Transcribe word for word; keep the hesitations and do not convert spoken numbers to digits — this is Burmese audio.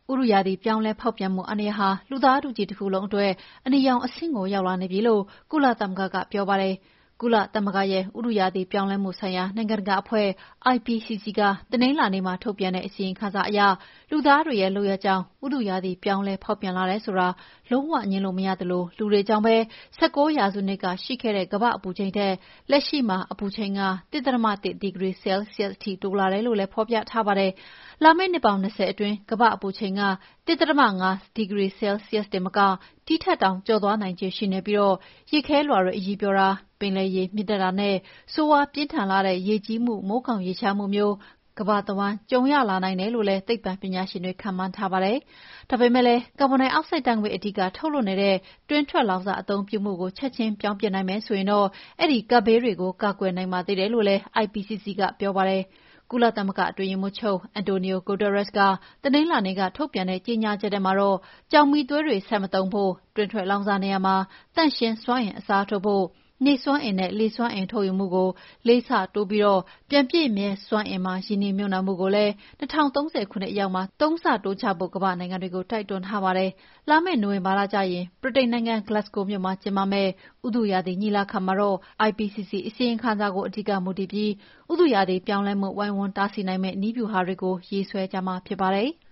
ဥရုရာသီပြောင်းလဲဖောက်ပြန်မှုအန္တရာယ်ဟာလူသားထုကြီးတစ်ခုလုံးအတွက်အနီရောင်အဆင့်ကိုရောက်လာနေပြီလို့ကုလသမဂ္ဂကပြောပါတယ်။ကုလသမဂ္ဂရဲ့ဥတုရာသီပြောင်းလဲမှုဆိုင်ရာနိုင်ငံတကာအဖွဲ့ I P C C ကတနင်္လာနေ့မှာထုတ်ပြန်တဲ့အစီရင်ခံစာအရလူသားတွေရဲ့လုပ်ရပ်ကြောင့်ဥတုရာသီပြောင်းလဲဖောက်ပြန်လာတယ်ဆိုတာလုံးဝငြင်းလို့မရသလိုလူတွေကြောင့်ပဲ၁၉ရာစုနှစ်ကရှိခဲ့တဲ့ကမ္ဘာအပူချိန်ထက်လက်ရှိမှာအပူချိန်က တစ်ဒသမတစ်ဒီဂရီဆဲလ်ဆီးယပ်စ်ထိတိုးလာတယ်လို့လည်းဖော်ပြထားပါတယ်။လာမယ့်နှစ်ပေါင်း၂၀အတွင်းကမ္ဘာအပူချိန်ကတစ်ဒသမငါးဒီဂရီဆဲလ်ဆီးယပ်စ်တင်မကဒီထက်တောင်ကျော်သွားနိုင်ခြေရှိနေပြီးရေခဲလွှာတွေအရည်ပျော်တာပင်လယ်ရေမြင့်တက်တာနဲ့ဆိုးဝါးပြင်းထန်လှတဲ့ရေကြီးမှုမိုးခေါင်ရေရှားမှုမျိုးကမ္ဘာတဝှမ်းကြုံရလာနိုင်တယ်လို့လည်းသိပ္ပံပညာရှင်တွေခန့်မှန်းထားပါတယ်။ဒါပေမဲ့လည်းကာဗွန်ဒိုင်အောက်ဆိုဒ်ဓာတ်ငွေ့အဓိကထုတ်လွှတ်နေတဲ့တွင်းထွက်လောင်စာအသုံးပြုမှုကိုချက်ချင်းပြောင်းပစ်နိုင်မယ်ဆိုရင်တော့အဲဒီကပ်ဘေးတွေကိုကာကွယ်နိုင်ပါသေးတယ်လို့လည်း I P C C ကပြောပါတယ်။ကုလသမဂ္ဂအတွင်းရေးမှူးချုပ်အန်တိုနီယိုဂူတာရက်စ်ကတနင်္လာနေ့ကထုတ်ပြန်တဲ့ကြေညာချက်ထဲမှာတော့ကျောက်မီးသွေးတွေဆက်မသုံးဖို့တွင်းထွက်လောင်စာနေရာမှာသန့်ရှင်းစွမ်းအင်အစားထိုးဖို့နေစွမ်းအင်နဲ့လေစွမ်းအင်ထုတ်ယူမှုကိုလေးဆတိုးပြီးပြန်ပြည့်မြဲစွမ်းအင်မှာရင်းနှီးမြှုပ်နှံမှုကိုလည်း၂၀၃၀ခုနှစ်အရောက်မှာသုံးဆတိုးချဖို့ကမ္ဘာ့နိုင်ငံတွေကိုတိုက်တွန်းထားပါတယ်။လာမယ့်နိုဝင်ဘာလကျရင်ဗြိတိန်နိုင်ငံ Glasgow မြို့မှာကျင်းပမယ့်ဥတုရာသီညီလာခံမှာတော့ I P C C အစီရင်ခံစာကိုအဓိကမူတည်ပြီးဥတုရာသီပြောင်းလဲမှုဝိုင်းဝန်းတားဆီးနိုင်မယ့်နည်းဗျူဟာတွေကိုရေးဆွဲကြမှာဖြစ်ပါတယ်။